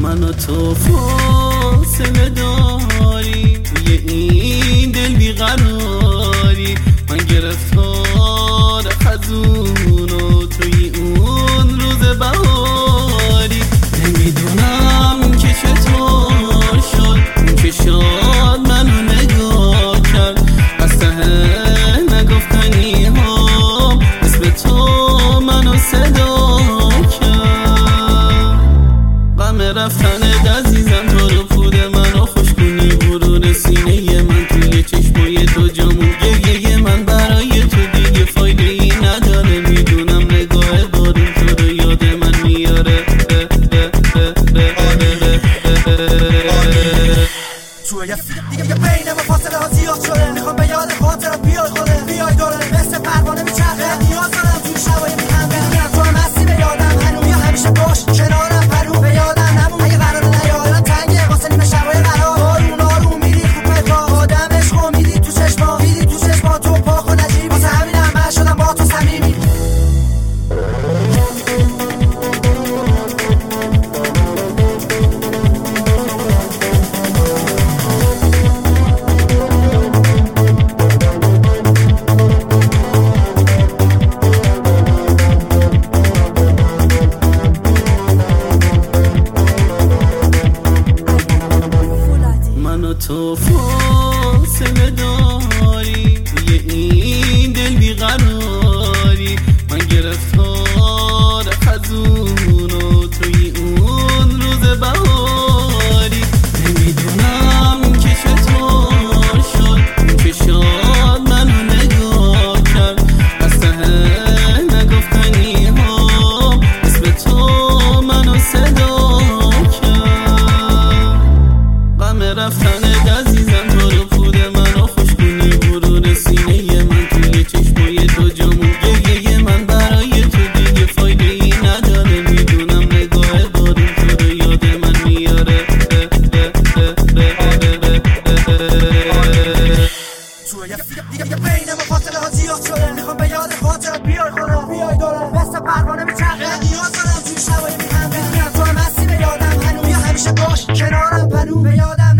من و تو فاصله داری، توی این دل بیقراری. من گرفتار خزون و توی اون روز بهاری. نمیدونم که چطور شد اون که شاد منو نگاه کرد. از ته نگفتنی ها اسم تو منو صدا کرد. غم رفتن عزیزم تو رو پود منو خوش کنی. برون سینه من توی چشمای تو جامون گریه من برای تو دیگه فایده ای نداره. میدونم نگاه بارون تو رو یاد من میاره. دیگه بین ما فاصله ها زیاد شده. میخوام به یاد خاطر بیای خوده. بیای دوره مثل پروانه میچرخه. نیاز دارم توی شبای میخم بدونم تو هم هستی به یادم هنوز. یا همیشه باش کنارم پرو به یادم نمون. اگه قراره نیادم تنگه واسه نیمه شبای قرار. آروم آروم میری خوب پتا آدم عشقو میدی تو چشما. میدی تو چشما تو پاک و نجیبی. واسه همینم من شدم با تو صمیمی. تو فاصله داری، توی این دل بیقراری. من گرفتار خزون و توی اون روز بهاری. نمیدونم که چطور شد اون که شاد منو نگاه کرد. از ته نگفتنی ها اسم تو منو صدا کرد. غم رفتن عزیزم تو رو پود منو خوش کنی. برون سینه من توی چشمای تو جامون گریه من برای تو دیگه فایده ای نداره. میدونم نگاه بارون تو رو یاد من میاره. دیگه بین ما فاصله ها زیاد شده. میخوام به یاد خاطر بیای خوده. بیای دوره مثل پروانه میچرخه. نیاز دارم توی شبای میخم بدونم تو هم هستی به یادم هنوز. یا همیشه باش کنارم پنو به یادم